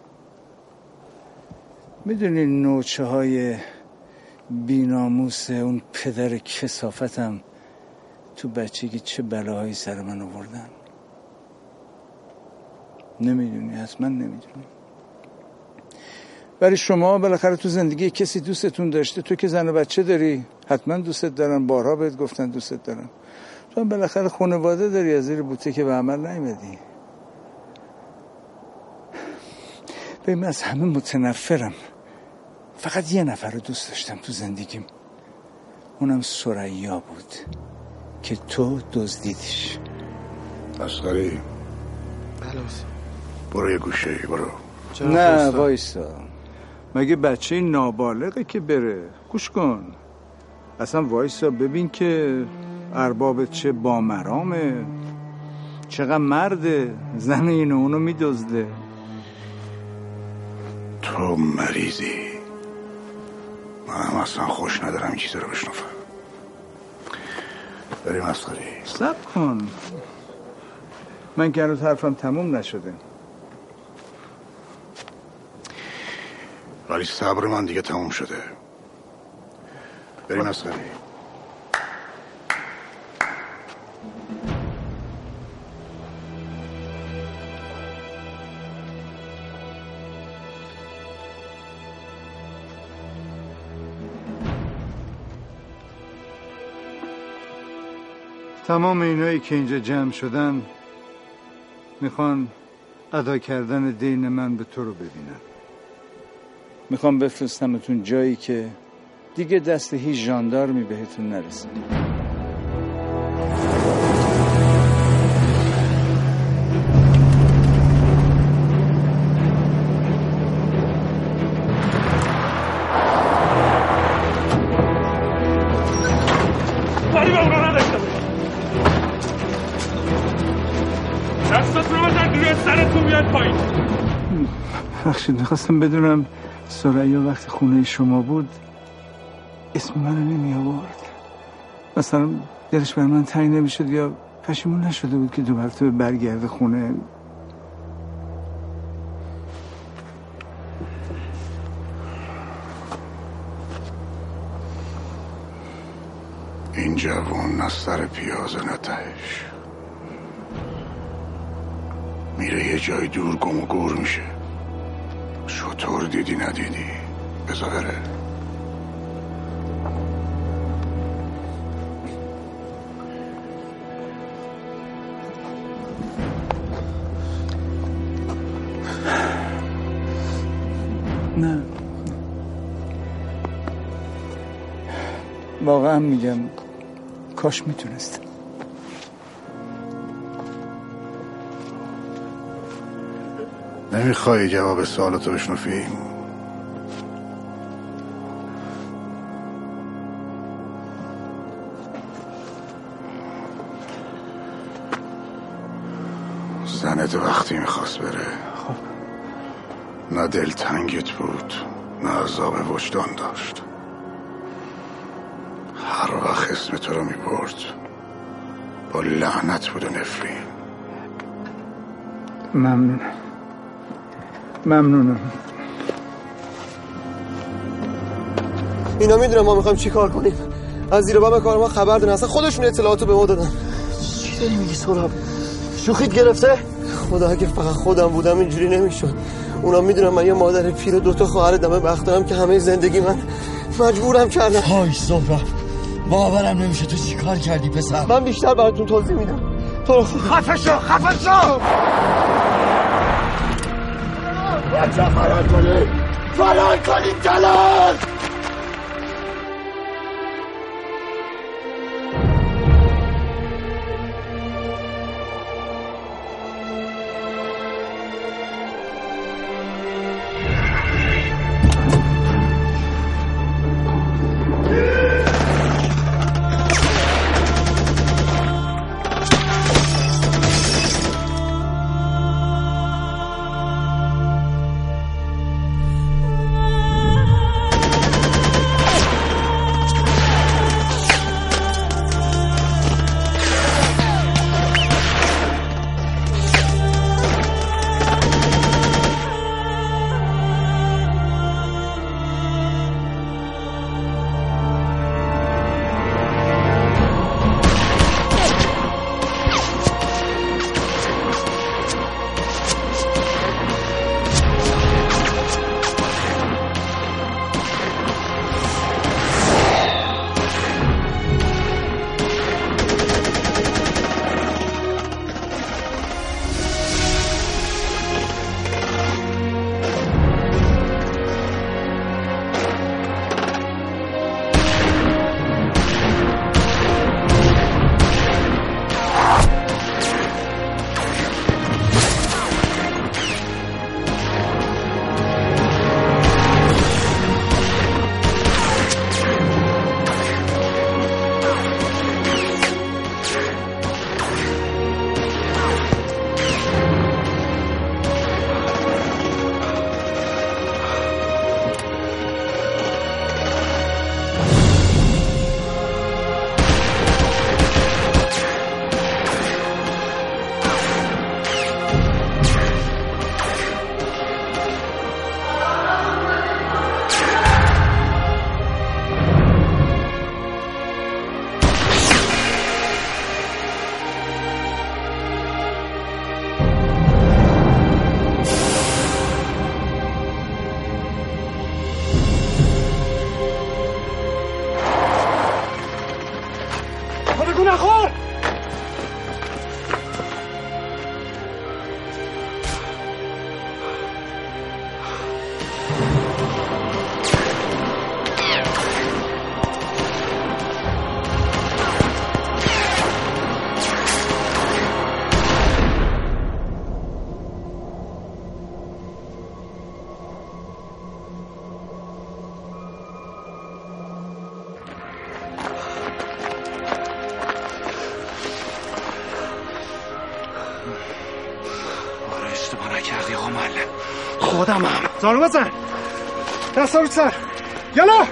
میدونی نوچه های بیناموس اون پدر کثافتم تو بچگی چه بلاهایی سر من آوردن؟ نمیدونی، حتما نمیدونی. ولی شما بالاخره تو زندگی کسی دوستتون داشته. تو که زن و بچه داری، حتما دوستت دارن. بارها بهت گفتن دوستت دارن. تو هم بالاخره خانواده داری، از زیر بوته که به عمل نیومدی. ببین من از همه متنفرم. فقط یه نفر رو دوست داشتم تو زندگیم، اونم ثریا بود که تو دزدیدیش. مسخری. بله. برو یه گوشه برو. نه وایسا، مگه بچه نابالغه که بره؟ گوش کن اصلا، وایسا ببین که اربابت چه بامرامه، چقدر مرده، زن اینو اونو میدزده. تو مریضی. من اصلا خوش ندارم این چیز رو بشنفم. بریم مسخری. صبر کن، من که هنوز حرفم تموم نشده. ولی صبر من دیگه تموم شده. بریم مسخری. تمام اینایی که اینجا جمع شدن میخوان ادا کردن دین من به تو رو ببینن. میخوام بفرستمتون جایی که دیگه دست هیچ ژاندارمی بهتون نرسه. باری به اونا نداشته باید. دستت رو بزن روی سرتون میاد پایین. بخشید میخواستم بدونم ثریا وقتی خونه شما بود اسم منو نمی آورد. مثلا دلش بر من تنگ نمیشد یا پشیمون نشده بود که دو مرتبه برگرده خونه؟ این جوان نه سر پیازه نه تهش. میره یه جای دور گم و گور میشه. شطور دیدی ندیدی بذار بره. نه واقعا میگم کاش میتونستم. نمیخوای جواب سوالاتو بشنو فیلم؟ زنت وقتی میخواست بره نه دلتنگت بود نه عذاب وجدان داشت. هر وقت اسم تو رو میبرد با لعنت بود و نفرین. ممنونم. اینا میدونم ما میخوایم چی کار کنیم. از زیر بم کار ما خبر دارن، اصلا خودشون اطلاعاتو به ما دادن. چی داری میگی سهراب؟ شوخیت گرفته؟ خدا اگه فقط خودم بودم اینجوری نمیشد. اونا میدونم من یه مادر پیر و 2 خواهر دمه بخت دارم که همه زندگی من مجبورم کردم. های سهراب باورم نمیشه تو چی کار کردی پسر. من بیشتر براتون توضیح میدم. تو رو خدا خفه شو بچه فرار کنید جلال. خودمم. زانو بزن. دستا رو سر. یلا.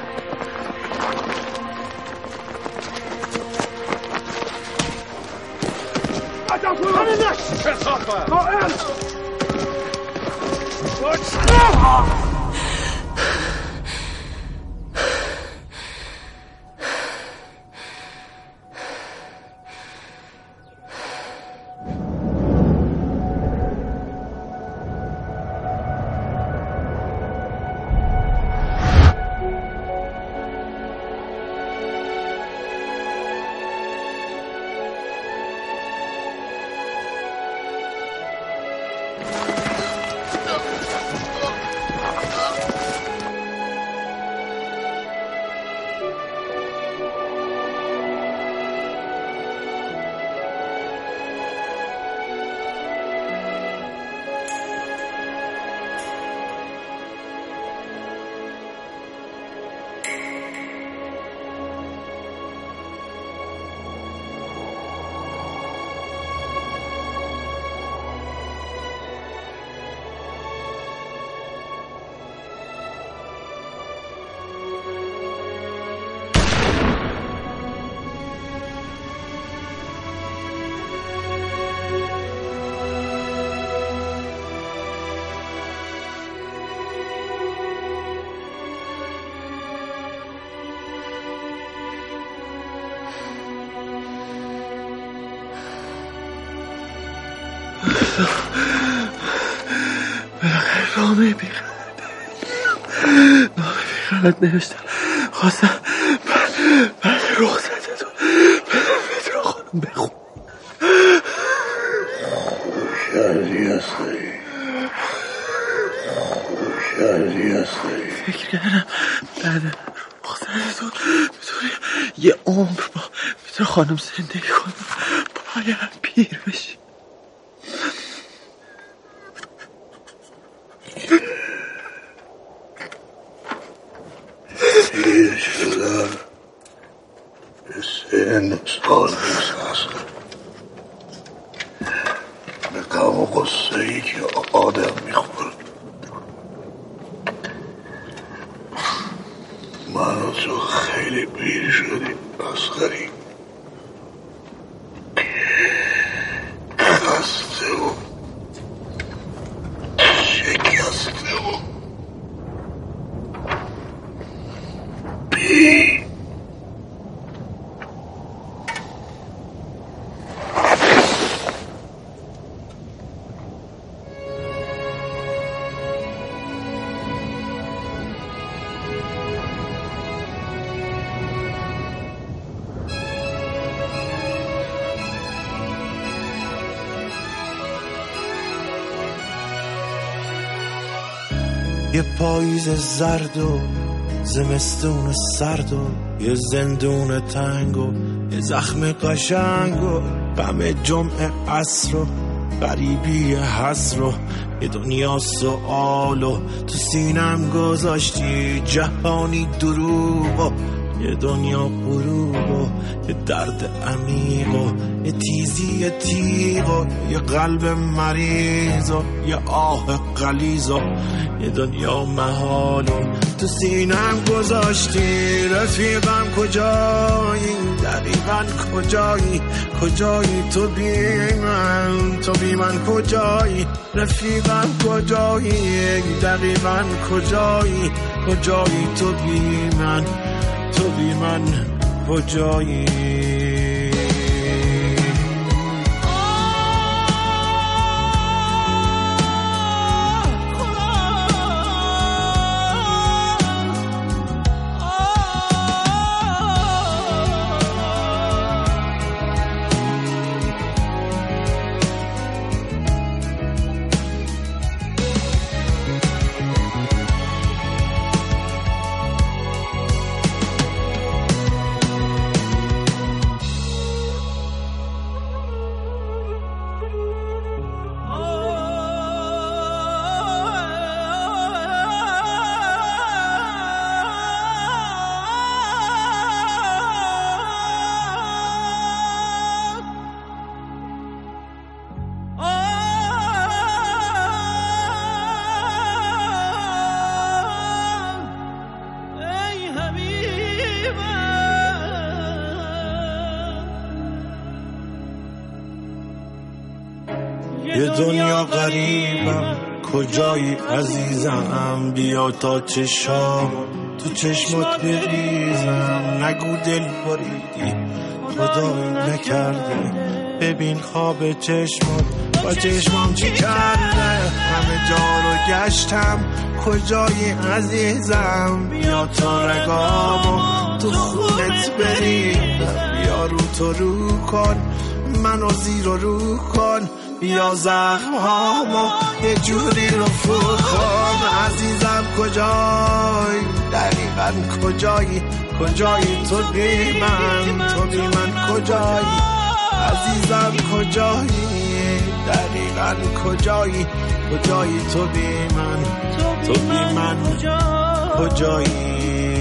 بالاخره نامه بیخلت نوشتم. خواستم بعد رخصتتون مترو خانم بخون. خوشحالی هستی، خوشحالی هستی. فکر کردم بعد رخصتتون میتونی یه عمر با مترو خانم زندگی کنم، باید پیر بشی. پیر شدن به سن سال میسازه، به غم و غصه ای که آدم میخوره. من و تو خیلی پیر شدیم اصغری، خسته و شکسته و پیر. یه پاییز زرد و زمستون سرد و یه زندون تنگ و یه زخم قشنگ و غم جمعه عصر و غریبی حسر و یه دنیا سؤال و تو سینم گذاشتی جهانی دروغ و یه دنیا غروب و یه درد عمیق و یه تیزی تیغ و یه قلب مریض و یه آه غلیظ و یه دنیا محال و تو سینم گذاشتی. رفیقم کجایی، دقیقا کجایی، کجایی تو بی من، تو بی من کجایی. رفیقم کجایی، دقیقا کجایی، کجایی تو بی من، تو بی من کجایی. یه دنیا غریبم، کجایی عزیزم، بیا تا چشام تو چشمات بریزم. نگو دل بریدی خدایی نکرده، ببین خواب چشمات با چشمام چی کرده. همه جا رو گشتم، کجایی عزیزم، بیا تا رگامو تو خونت بریدم. بیا رو تو رو کن، منو زیر و رو کن، بیا زخم هامو یه جوری رو فور کن. عزیزم کجایی، دقیقا کجایی، کجایی تو بی من، تو بی من کجایی. عزیزم کجایی، دقیقا کجایی، کجایی تو بی من، تو بی من کجایی.